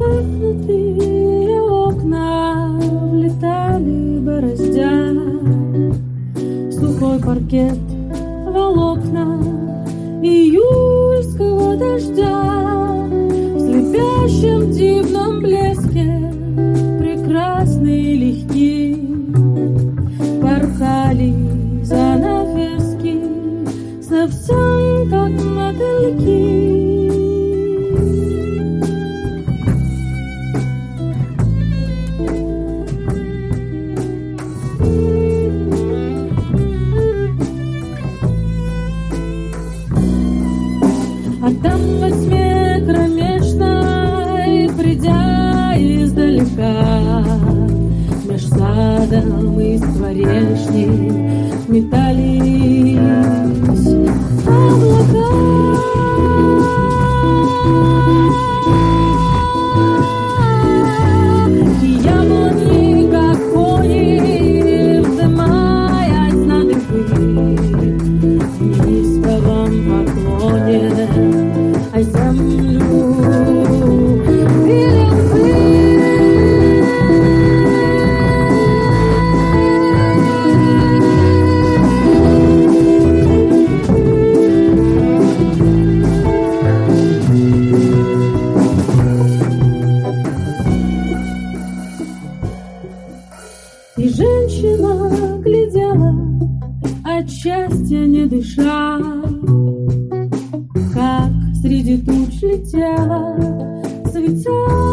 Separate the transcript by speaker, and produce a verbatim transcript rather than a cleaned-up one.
Speaker 1: распахнутые окна влетали бороздя сухой паркет, волокна июльского дождя. В слепящем дивном блеске прекрасные и легки порхали занавески, совсем как мотыльки. А там во тьме кромешной, придя издалека, меж садом и скворечней метались облака. И яблони, как кони, вздымаясь на дыбы, в низковом поклоне о землю били пыль. И женщина глядела, от счастья не дыша, как среди туч летела, светя